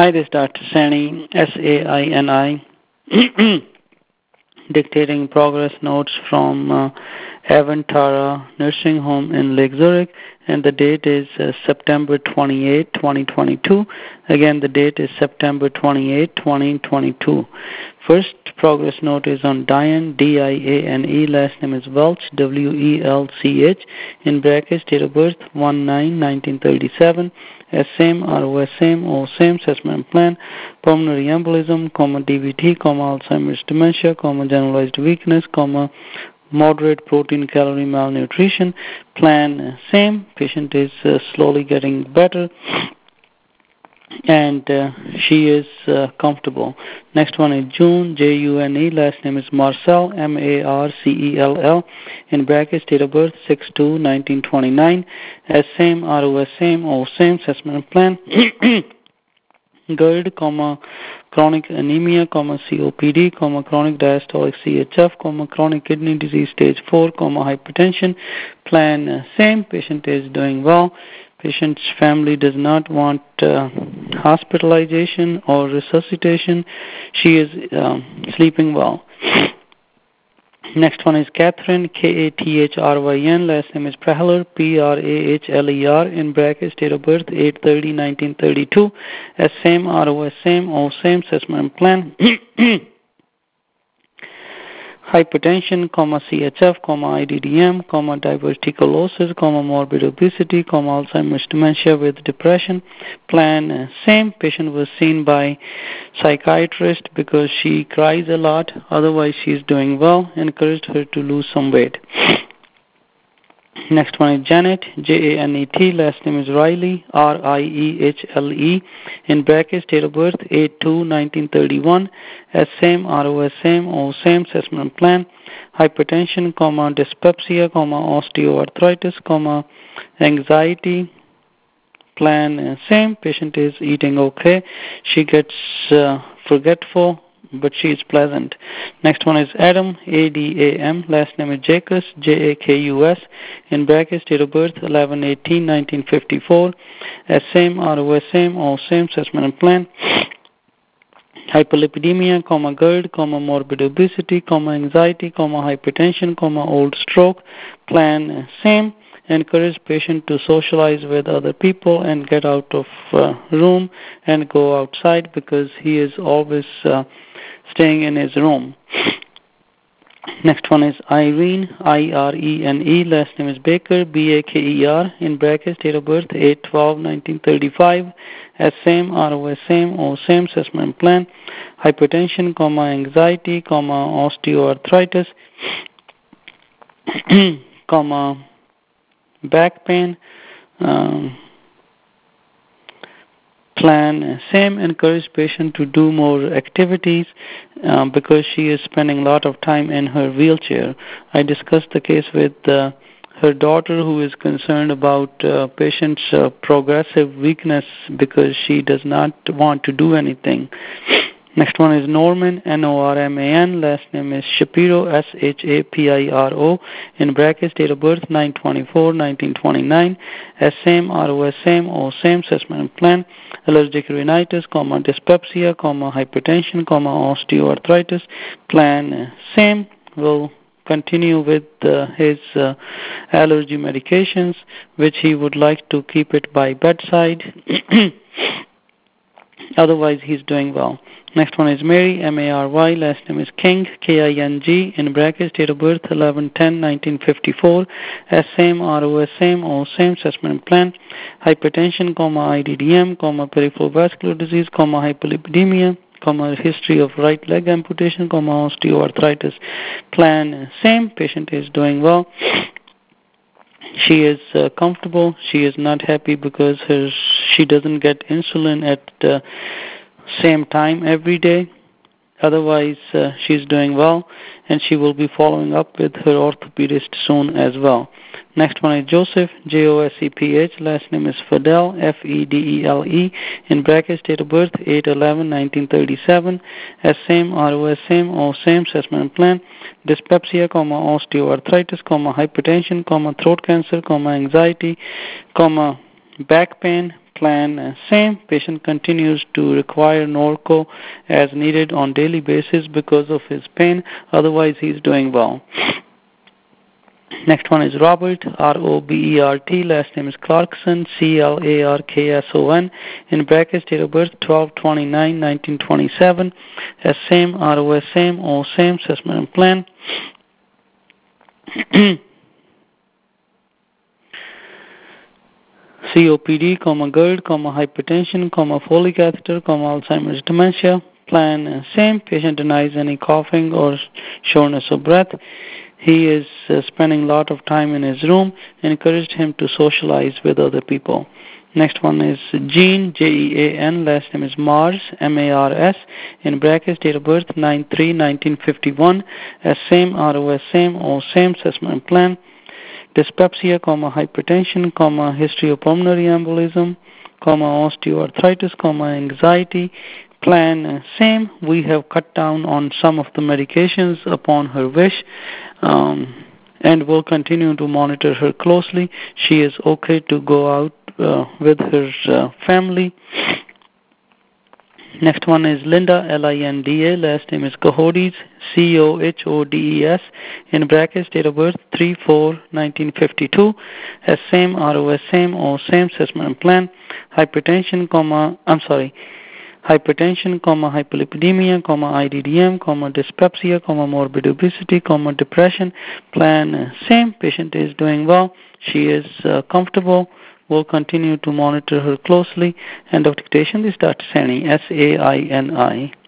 Hi, this is Dr. Sani, SAINI, dictating progress notes from Avantara Nursing Home in Lake Zurich, and the date is September 28, 2022. Again, the date is September 28, 2022. First progress note is on Diane, D-I-A-N-E, last name is Welch, W-E-L-C-H, in brackets, date of birth 1/9/1937, same, ROS same, O same, assessment plan, pulmonary embolism, DVT, Alzheimer's dementia, generalized weakness, moderate protein calorie malnutrition, plan same, patient is slowly getting better, and she is comfortable. Next one is June, J-U-N-E, last name is Marcel, M-A-R-C-E-L-L, in brackets, date of birth 6/2/1929, same, ROS same, O same, assessment plan, GERD, chronic anemia, COPD, chronic diastolic CHF, chronic kidney disease stage 4, hypertension, plan same, patient is doing well. Patient's family does not want hospitalization or resuscitation. She is sleeping well. Next one is Catherine, K-A-T-H-R-Y-N, last name is Prahler, P-R-A-H-L-E-R, in brackets, date of birth 8/30/1932, same, ROS same, O same, assessment plan, hypertension, CHF, IDDM, diverticulosis, morbid obesity, Alzheimer's dementia with depression, plan same. Patient was seen by psychiatrist because she cries a lot, otherwise she is doing well, encouraged her to lose some weight. Next one is Janet, J-A-N-E-T, last name is Riley, R-I-E-H-L-E, in brackets, date of birth 8/2/1931, same, ROS same, O same, assessment plan, hypertension, dyspepsia, osteoarthritis, anxiety, plan same, patient is eating okay, she gets forgetful, but she is pleasant. Next one is Adam, A-D-A-M, last name is Jacobs, J-A-K-U-S, in brackets, date of birth 11/18/1954, same, ROS same, O same, assessment plan, hyperlipidemia, GERD, morbid obesity, anxiety, hypertension, old stroke, plan same. Encourage patient to socialize with other people and get out of room and go outside because he is always staying in his room. Next one is Irene, I-R-E-N-E, last name is Baker, B-A-K-E-R, in brackets, date of birth 8/12/1935, same, ROS same, O same, assessment plan, hypertension, anxiety, osteoarthritis, back pain, plan same. Encourage patient to do more activities because she is spending a lot of time in her wheelchair. I discussed the case with her daughter, who is concerned about patient's progressive weakness because she does not want to do anything. Next one is Norman, N-O-R-M-A-N, last name is Shapiro, S-H-A-P-I-R-O, in brackets, date of birth 9/24/1929, same, ROS same, O same, assessment plan, allergic rhinitis, dyspepsia, hypertension, osteoarthritis, plan same. Will continue with his allergy medications, which he would like to keep it by bedside. Otherwise, he's doing well. Next one is Mary, M-A-R-Y, last name is King, K-I-N-G, in brackets, date of birth 11/10/1954, same, ROS same, O same, assessment plan, hypertension, IDDM, peripheral vascular disease, hyperlipidemia, history of right leg amputation, osteoarthritis, plan same. Patient is doing well. She is comfortable. She is not happy because she doesn't get insulin at the same time every day. Otherwise, she's doing well, and she will be following up with her orthopedist soon as well. Next one is Joseph, J-O-S-E-P-H, last name is Fedele, F-E-D-E-L-E, in brackets, date of birth 8/11/1937, same, ROS same, O same, assessment plan, dyspepsia, osteoarthritis, hypertension, throat cancer, anxiety, back pain, Plan same. Patient continues to require Norco as needed on daily basis because of his pain. Otherwise, he is doing well. Next one is Robert, R-O-B-E-R-T. Last name is Clarkson, C-L-A-R-K-S-O-N. In brackets, date of birth 12/29/1927. S same, R-O-S same, O same. Assessment and plan. COPD, GERD, hypertension, Foley catheter, Alzheimer's dementia. Plan same. Patient denies any coughing or shortness of breath. He is spending a lot of time in his room. Encouraged him to socialize with other people. Next one is Jean, Jean. Last name is Mars, M-A-R-S. In brackets, date of birth 9/3/1951. S same, R-O-S same, O same. Assessment and plan. Dyspepsia, hypertension, history of pulmonary embolism, osteoarthritis, anxiety. Plan same. We have cut down on some of the medications upon her wish, and will continue to monitor her closely. She is okay to go out with her family. Next one is Linda, L-I-N-D-A. Last name is Cohodes, C-O-H-O-D-E-S. In brackets, date of birth 3/4/1952. S same, R-O-S same, O same. Assessment and plan. Hypertension, hyperlipidemia, IDDM, dyspepsia, morbid obesity, depression. Plan same. Patient is doing well. She is comfortable. We'll continue to monitor her closely. End of dictation. This is Dr. Sani, S-A-I-N-I.